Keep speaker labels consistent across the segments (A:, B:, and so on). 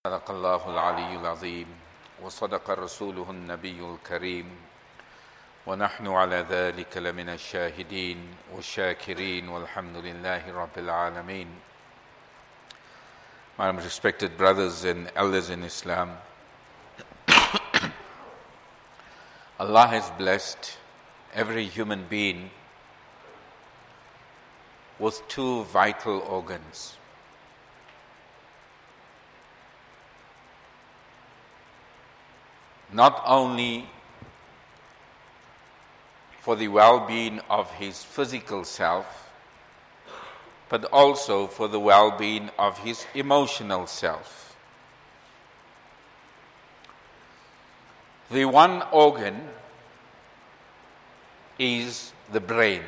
A: صدق الله العلي العظيم وصدق رسوله النبي الكريم ونحن على ذلك لمن الشاهدين والشاكرين والحمد لله رب العالمين. My respected brothers and elders in Islam, Allah has blessed every human being with two vital organs. Not only for the well-being of his physical self, but also for the well-being of his emotional self. The one organ is the brain.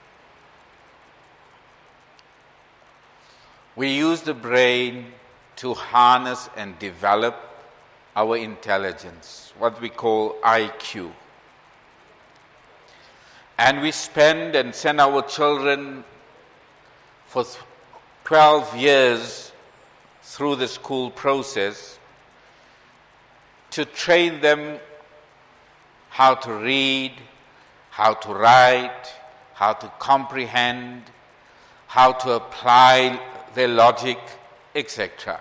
A: We use the brain to harness and develop our intelligence, what we call IQ. And we spend and send our children for 12 years through the school process to train them how to read, how to write, how to comprehend, how to apply their logic, etc.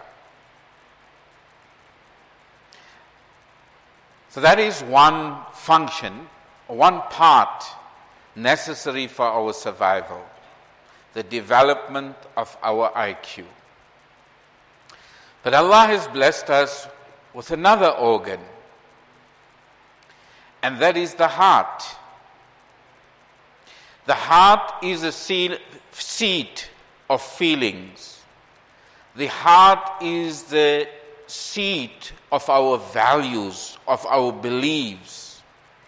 A: So that is one function, one part necessary for our survival, the development of our IQ. But Allah has blessed us with another organ, and that is the heart. The heart is a seat of feelings. The heart is the seat of our values, of our beliefs.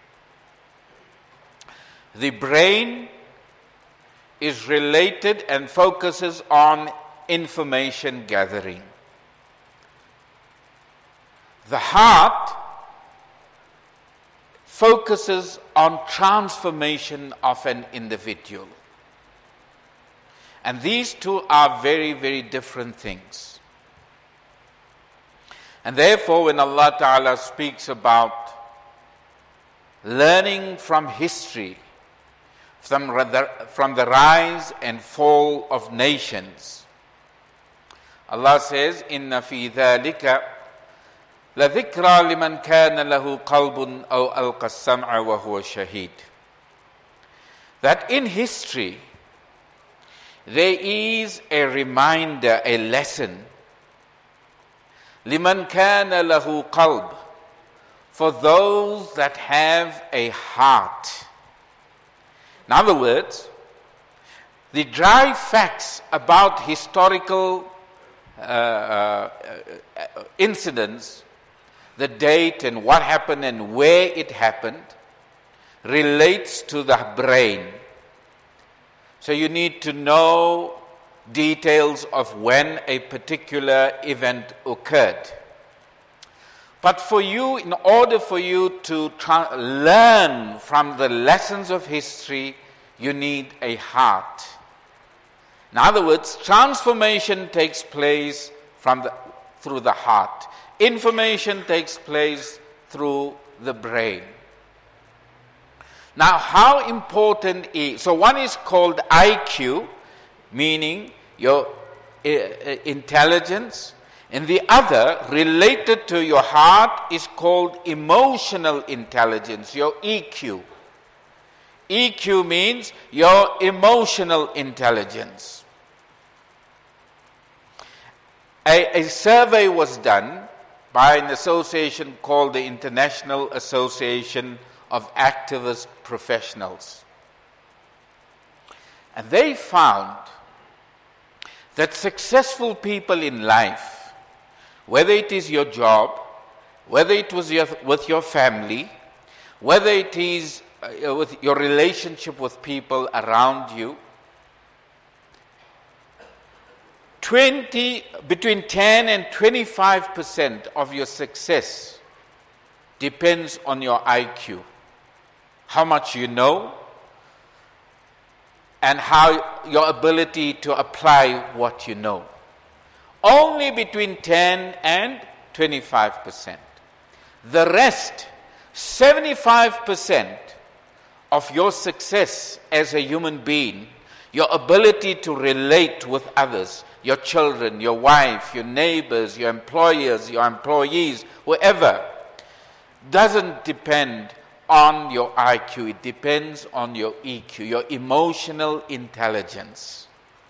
A: The brain is related and focuses on information gathering. The heart focuses on transformation of an individual. And these two are very, very different things. And therefore, when Allah Ta'ala speaks about learning from history, from the rise and fall of nations, Allah says, إِنَّ فِي ذَلِكَ لَذِكْرَى لِمَنْ كَانَ لَهُ قَلْبٌ أَوْ أَلْقَى السَّمْعَ وَهُوَ شَهِيدٌ. That in history, there is a reminder, a lesson, لِمَنْ كَانَ لَهُ قَلْبٌ, for those that have a heart. In other words, the dry facts about historical incidents, the date and what happened and where it happened, relates to the brain. So you need to know details of when a particular event occurred. But for you, in order for you to learn from the lessons of history, you need a heart. In other words, transformation takes place through the heart. Information takes place through the brain. Now, how important is... So one is called IQ, meaning your intelligence, and the other, related to your heart, is called emotional intelligence, your EQ. EQ means your emotional intelligence. A survey was done by an association called the International Association of Activist Professionals. And they found that successful people in life, whether it is your job, whether it was with your family, whether it is with your relationship with people around you, between 10 and 25% of your success depends on your IQ. How much you know, and how your ability to apply what you know. Only between 10 and 25%. The rest, 75% of your success as a human being, your ability to relate with others, your children, your wife, your neighbors, your employers, your employees, whoever, doesn't depend on your IQ. It depends on your EQ, your emotional intelligence.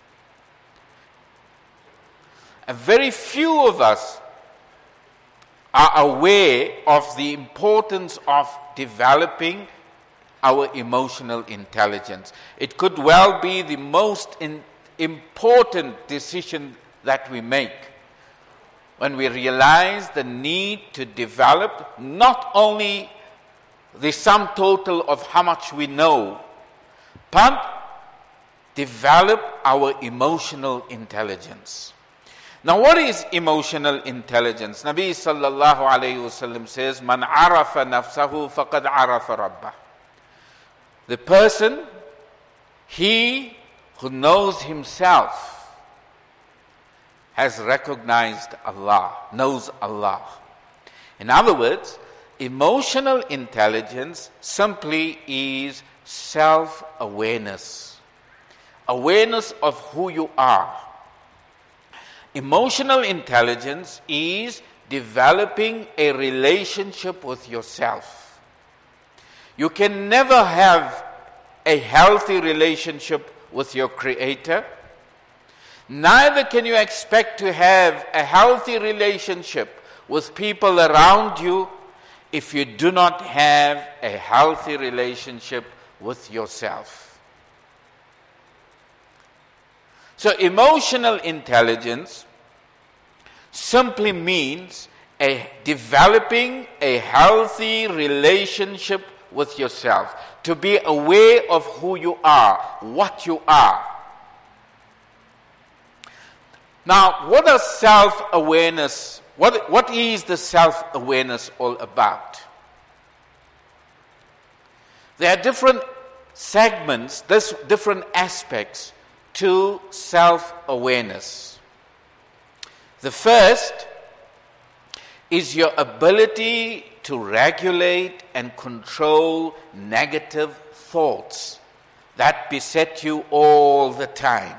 A: And very few of us are aware of the importance of developing our emotional intelligence. It could well be the most important decision that we make when we realize the need to develop not only the sum total of how much we know, but develop our emotional intelligence. Now, what is emotional intelligence? Nabi sallallahu alayhi wasallam says, "Man arafa nafsahu faqad arafa rabbah." The person, he who knows himself, has recognized Allah, knows Allah. In other words, emotional intelligence simply is self-awareness. Awareness of who you are. Emotional intelligence is developing a relationship with yourself. You can never have a healthy relationship with your Creator. Neither can you expect to have a healthy relationship with people around you if you do not have a healthy relationship with yourself. So emotional intelligence simply means developing a healthy relationship with yourself, to be aware of who you are, what you are. Now, what is self-awareness? What is the self-awareness all about? There are different segments, different aspects to self-awareness. The first is your ability to regulate and control negative thoughts that beset you all the time.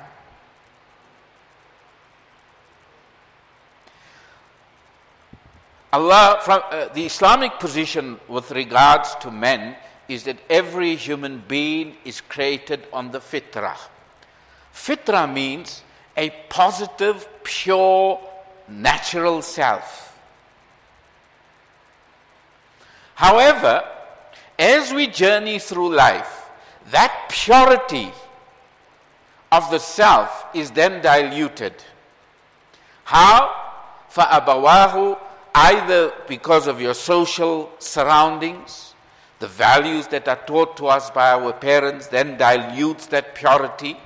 A: The Islamic position with regards to men is that every human being is created on the fitrah. Fitrah means a positive, pure, natural self. However, as we journey through life, that purity of the self is then diluted. How? فَأَبَوَاهُ, either because of your social surroundings, the values that are taught to us by our parents then dilutes that purity,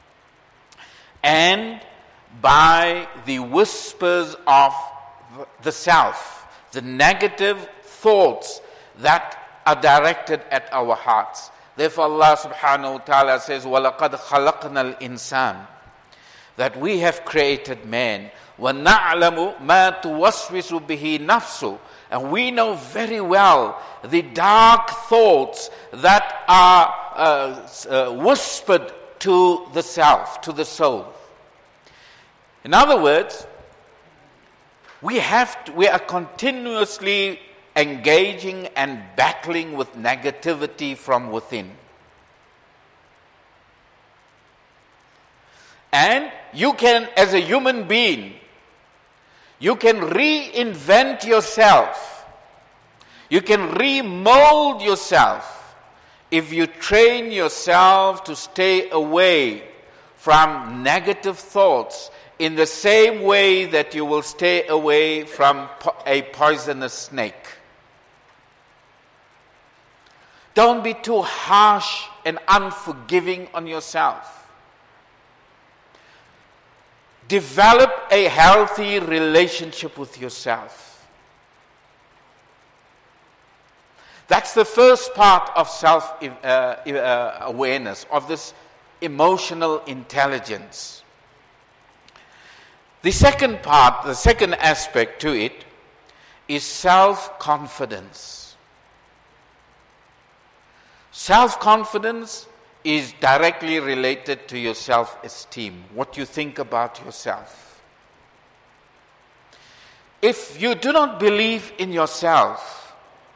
A: and by the whispers of the self, the negative thoughts that are directed at our hearts. Therefore Allah subhanahu wa ta'ala says, وَلَقَدْ خَلَقْنَا الْإِنسَانِ, that we have created man, وَنَعْلَمُ مَا تُوَسْوِسُ بِهِ نَفْسُ, and we know very well the dark thoughts that are whispered to the self, to the soul. In other words, we are continuously engaging and battling with negativity from within. And you can, as a human being, you can reinvent yourself. You can remold yourself if you train yourself to stay away from negative thoughts in the same way that you will stay away from a poisonous snake. Don't be too harsh and unforgiving on yourself. Develop a healthy relationship with yourself. That's the first part of self-awareness, of this emotional intelligence. The second part, the second aspect to it, is self-confidence. Self-confidence is directly related to your self-esteem, what you think about yourself. If you do not believe in yourself,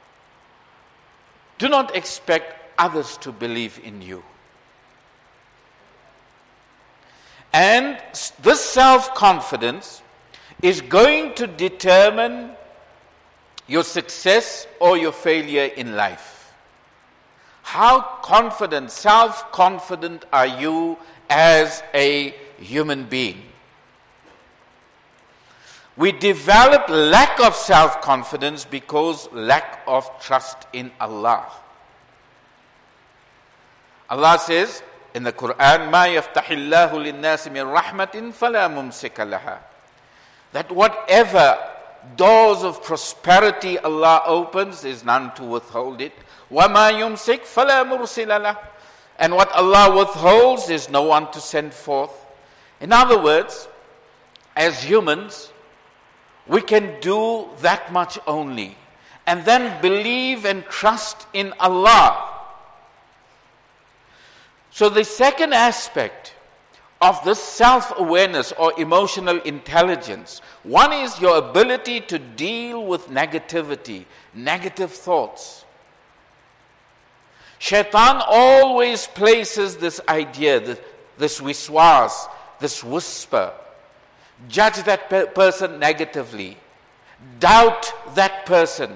A: do not expect others to believe in you. And this self-confidence is going to determine your success or your failure in life. How confident, self-confident are you as a human being? We develop lack of self-confidence because lack of trust in Allah. Allah says in the Quran, مَا يَفْتَحِ اللَّهُ لِلنَّاسِ مِنْ رَحْمَةٍ فَلَا مُمْسِكَ لَهَا. That whatever doors of prosperity Allah opens, there is none to withhold it. وَمَا يُمْسِكْ فَلَا مُرْسِلَ لَهُ. And what Allah withholds, there is no one to send forth. In other words, as humans, we can do that much only, and then believe and trust in Allah. So the second aspect of this self-awareness or emotional intelligence, one is your ability to deal with negativity, negative thoughts. Shaitan always places this idea, this wiswas, this whisper. Judge that person negatively. Doubt that person.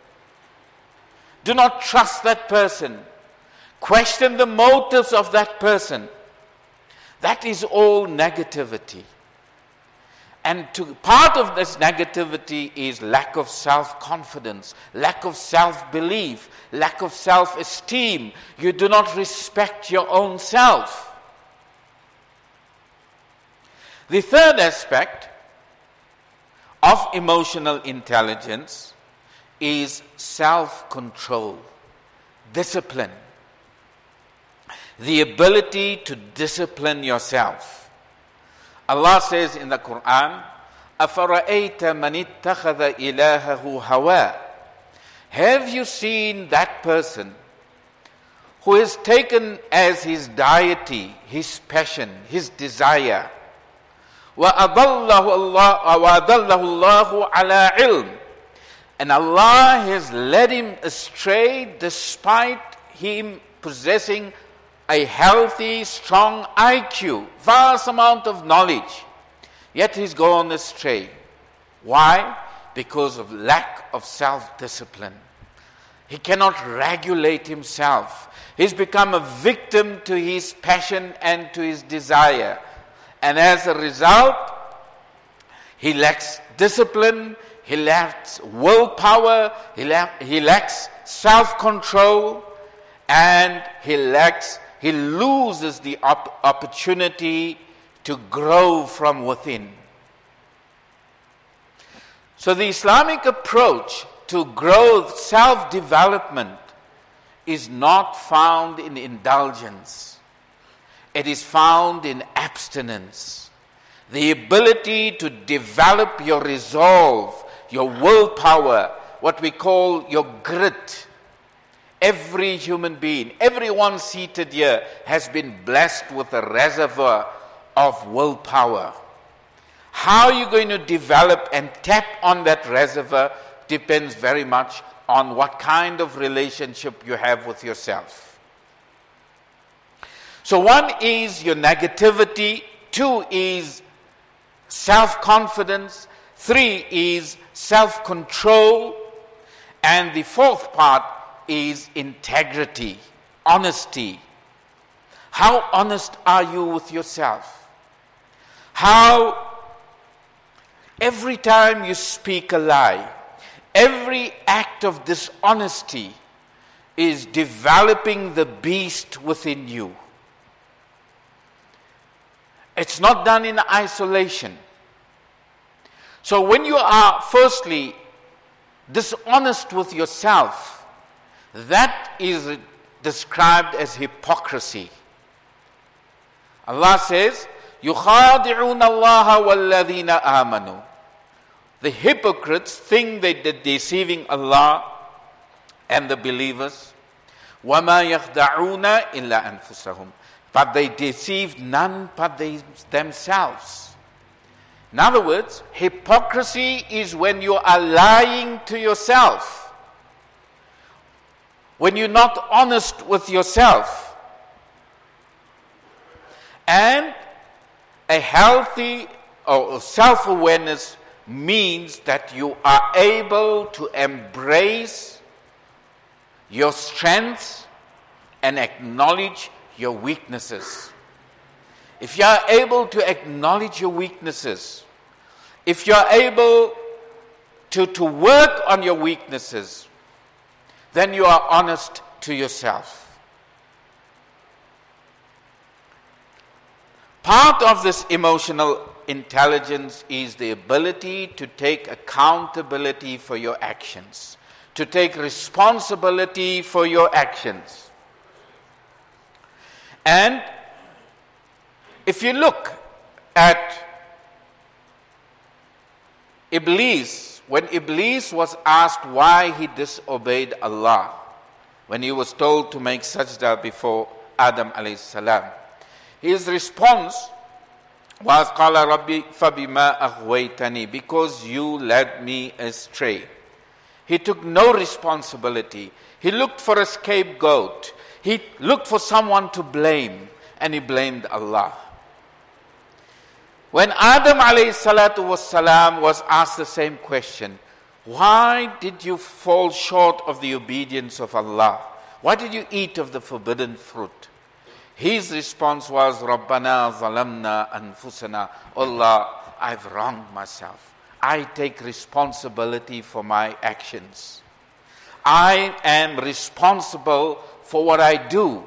A: Do not trust that person. Question the motives of that person. That is all negativity. And part of this negativity is lack of self-confidence, lack of self-belief, lack of self-esteem. You do not respect your own self. The third aspect of emotional intelligence is self-control, discipline. The ability to discipline yourself. Allah says in the Quran, أَفَرَأَيْتَ مَنِ اتَّخَذَ إِلَهَهُ هَوَاهُ. Have you seen that person who has taken as his deity, his passion, his desire, وَأَضَلَّهُ اللَّهُ عَلَىٰ عِلْمٍ. And Allah has led him astray despite him possessing a healthy, strong IQ, vast amount of knowledge. Yet he's gone astray. Why? Because of lack of self-discipline. He cannot regulate himself. He's become a victim to his passion and to his desire. And as a result, he lacks discipline, he lacks willpower, he lacks self-control, and he loses the opportunity to grow from within. So the Islamic approach to growth, self-development, is not found in indulgence. It is found in abstinence. The ability to develop your resolve, your willpower, what we call your grit. Every human being, everyone seated here has been blessed with a reservoir of willpower. How are you going to develop and tap on that reservoir depends very much on what kind of relationship you have with yourself. So one is your negativity, two is self-confidence, three is self-control, and the fourth part is integrity, honesty. How honest are you with yourself? How every time you speak a lie, every act of dishonesty is developing the beast within you. It's not done in isolation. So when you are firstly dishonest with yourself, that is described as hypocrisy. Allah says, يُخَادِعُونَ اللَّهَ وَالَّذِينَ آمَنُوا The hypocrites think they're deceiving Allah and the believers. وَمَا يَخْدَعُونَ إِلَّا أَنفُسَهُمْ. But they deceive none but themselves. In other words, hypocrisy is when you are lying to yourself. When you're not honest with yourself. And a healthy or self-awareness means that you are able to embrace your strengths and acknowledge your weaknesses. If you are able to acknowledge your weaknesses, if you are able to work on your weaknesses, then you are honest to yourself. Part of this emotional intelligence is the ability to take accountability for your actions, to take responsibility for your actions. And if you look at Iblis, when Iblis was asked why he disobeyed Allah, when he was told to make sajda before Adam alayhi salam, his response was, قَالَ رَبِّ فَبِمَا أَغْوَيْتَنِي, because you led me astray. He took no responsibility. He looked for a scapegoat. He looked for someone to blame, and he blamed Allah. When Adam alayhi salatu wassalam was asked the same question, why did you fall short of the obedience of Allah? Why did you eat of the forbidden fruit? His response was, رَبَّنَا ظَلَمْنَا أَنفُسَنَا. Allah, I've wronged myself. I take responsibility for my actions. I am responsible for what I do.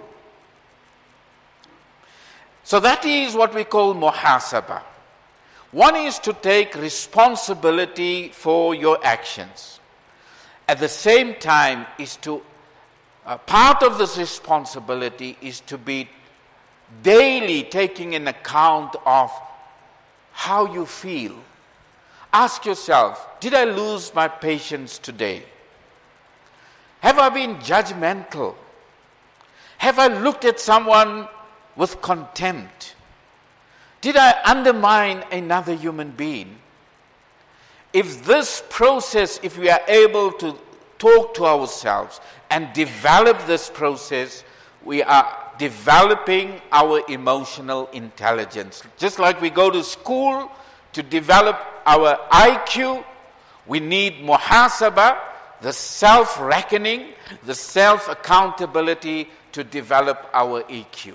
A: So that is what we call muhasabah. One is to take responsibility for your actions. At the same time, part of this responsibility is to be daily taking an account of how you feel. Ask yourself, did I lose my patience today? Have I been judgmental? Have I looked at someone with contempt? Did I undermine another human being? If this process, if we are able to talk to ourselves and develop this process, we are developing our emotional intelligence. Just like we go to school to develop our IQ, we need muhasabah, the self-reckoning, the self-accountability to develop our EQ.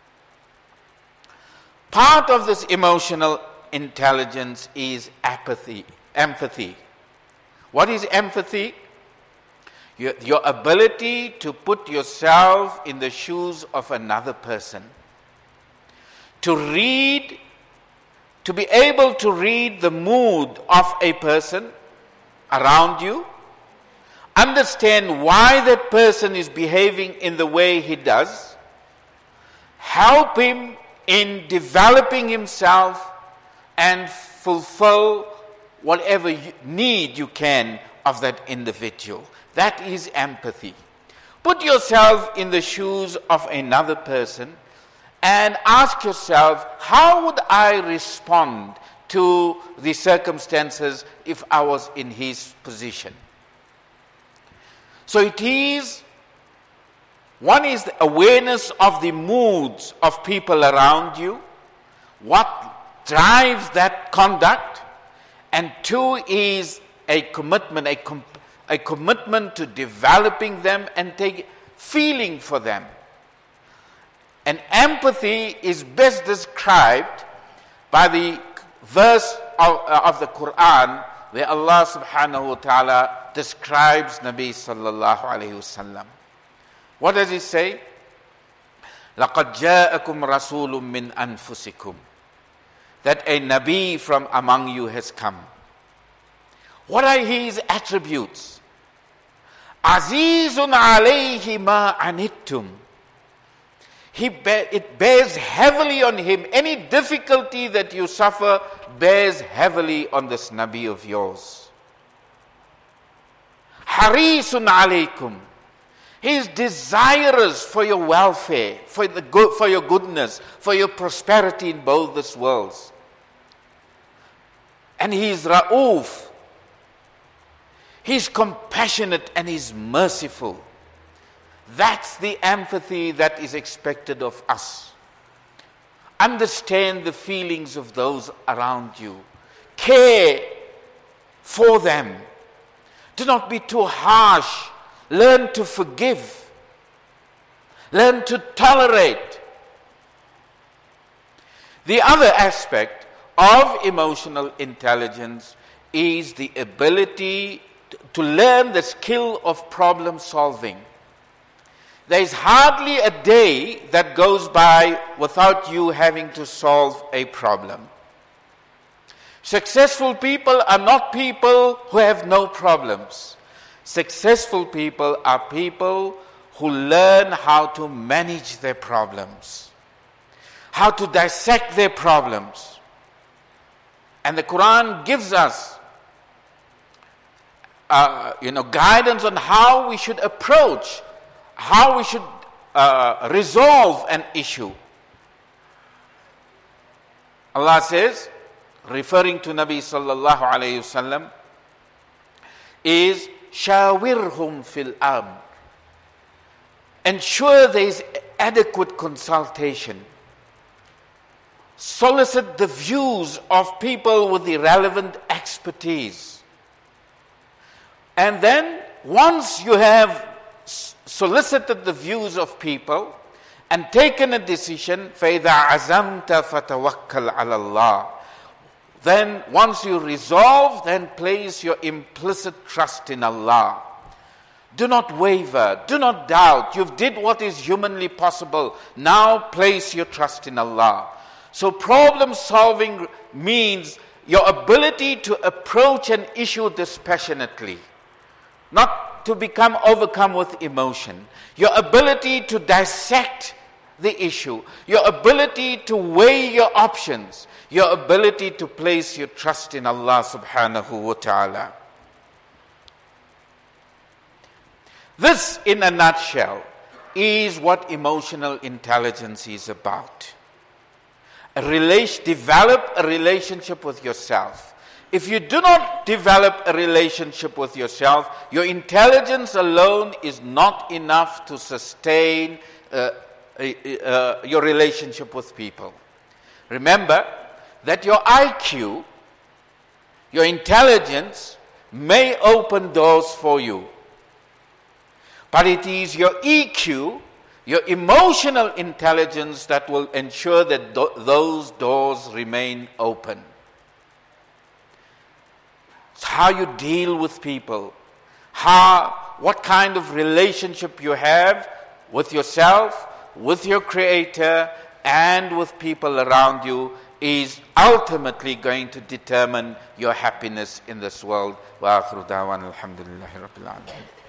A: Part of this emotional intelligence is empathy. What is empathy? Your ability to put yourself in the shoes of another person. To be able to read the mood of a person around you. Understand why that person is behaving in the way he does. Help him in developing himself and fulfill whatever need you can of that individual. That is empathy. Put yourself in the shoes of another person and ask yourself, how would I respond to the circumstances if I was in his position? So one is the awareness of the moods of people around you, what drives that conduct, and two is a commitment to developing them and feeling for them. And empathy is best described by the verse of the Quran where Allah subhanahu wa ta'ala describes Nabi sallallahu alayhi wasallam. What does he say? لَقَدْ جَاءَكُمْ رَسُولٌ مِّنْ أَنفُسِكُمْ. That a Nabi from among you has come. What are his attributes? عَزِيزٌ عَلَيْهِ مَا عَنِتُّمْ. It bears heavily on him. Any difficulty that you suffer bears heavily on this Nabi of yours. Harisun alaykum. He is desirous for your welfare, for your goodness, for your prosperity in both these worlds. And he is Ra'uf. He is compassionate and he is merciful. That's the empathy that is expected of us. Understand the feelings of those around you. Care for them. Do not be too harsh. Learn to forgive. Learn to tolerate. The other aspect of emotional intelligence is the ability to learn the skill of problem solving. There is hardly a day that goes by without you having to solve a problem. Successful people are not people who have no problems. Successful people are people who learn how to manage their problems, how to dissect their problems. And the Quran gives us guidance on how we should approach, how we should resolve an issue. Allah says, referring to Nabi sallallahu alayhi wasallam, is shawirhum fil amr. Ensure there is adequate consultation. Solicit the views of people with the relevant expertise. And then, once you have solicited the views of people and taken a decision, فَإِذَا عَزَمْتَ فَتَوَكَّلْ عَلَى اللَّهِ. Then, once you resolve, then place your implicit trust in Allah. Do not waver, do not doubt. You've did what is humanly possible. Now place your trust in Allah. So problem solving means your ability to approach an issue dispassionately, not to become overcome with emotion. Your ability to dissect the issue, your ability to weigh your options, your ability to place your trust in Allah subhanahu wa ta'ala. This, in a nutshell, is what emotional intelligence is about. Develop a relationship with yourself. If you do not develop a relationship with yourself, your intelligence alone is not enough to sustain your relationship with people. Remember that your IQ, your intelligence, may open doors for you. But it is your EQ, your emotional intelligence, that will ensure that those doors remain open. It's how you deal with people, what kind of relationship you have with yourself, with your Creator, and with people around you is ultimately going to determine your happiness in this world. Wa akhiru da'wana alhamdulillahi rabbil alamin.